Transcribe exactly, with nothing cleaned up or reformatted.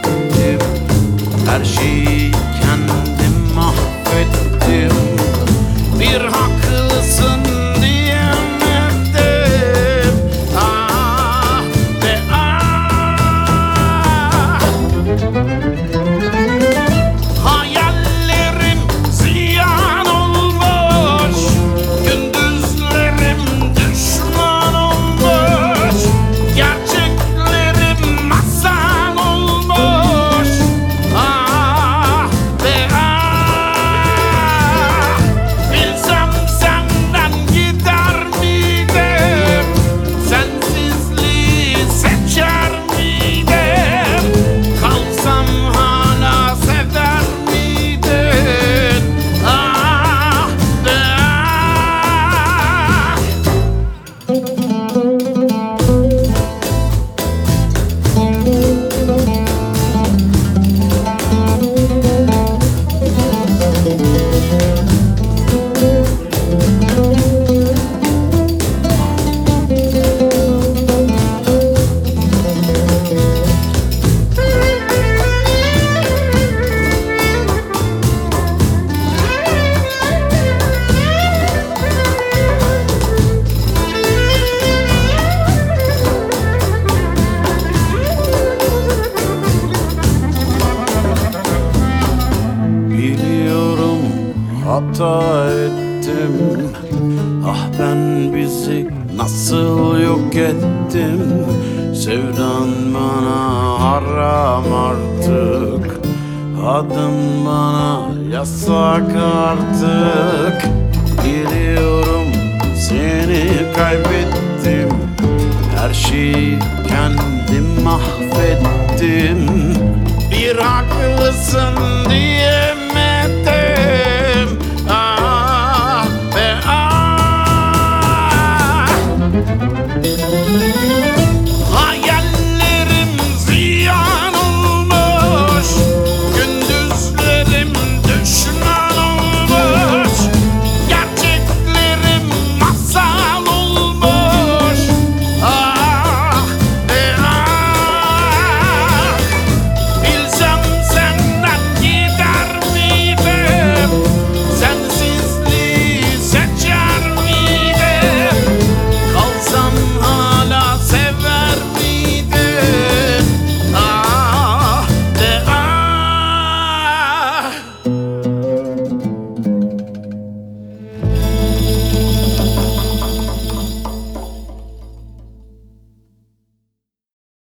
kaybettim. Her şeyi kendim mahvettim. Bir haklısın diyemedim. Ah ve ah. Hayallerim ziyan olmuş, gündüzlerim düşman olmuş, gerçeklerim masal olmuş. Ah ve ah. Bilsem senden gider miydim, sensizliği seçer miydim, kalsam hala sever miydin? Ah ve ah. Biliyorum hata ettim. Ah ben bizi nasıl yok ettim. Sevdan bana haram artık. Adım bana yasak artık. Biliyorum seni kaybettim. Her şeyi kendim mahvettim. Bir haklısın diye